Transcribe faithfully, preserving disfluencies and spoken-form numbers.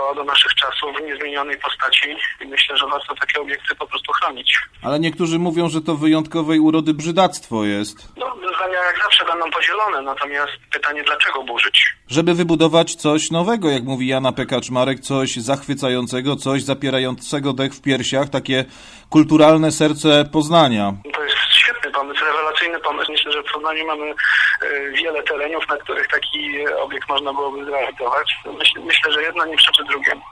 przywitała do naszych czasów w niezmienionej postaci i myślę, że warto takie obiekty po prostu chronić. Ale niektórzy mówią, że to wyjątkowej urody brzydactwo jest. No, zdania jak zawsze będą podzielone, natomiast pytanie, dlaczego burzyć? Żeby wybudować coś nowego, jak mówi Jana P. Kaczmarek, coś zachwycającego, coś zapierającego dech w piersiach, takie kulturalne serce Poznania. To jest świetny pomysł, rewelacyjny pomysł. Myślę, że w Poznaniu mamy wiele terenów, na których taki obiekt można byłoby zrealizować. Myślę, myślę że jedno nie przeczy drugiemu.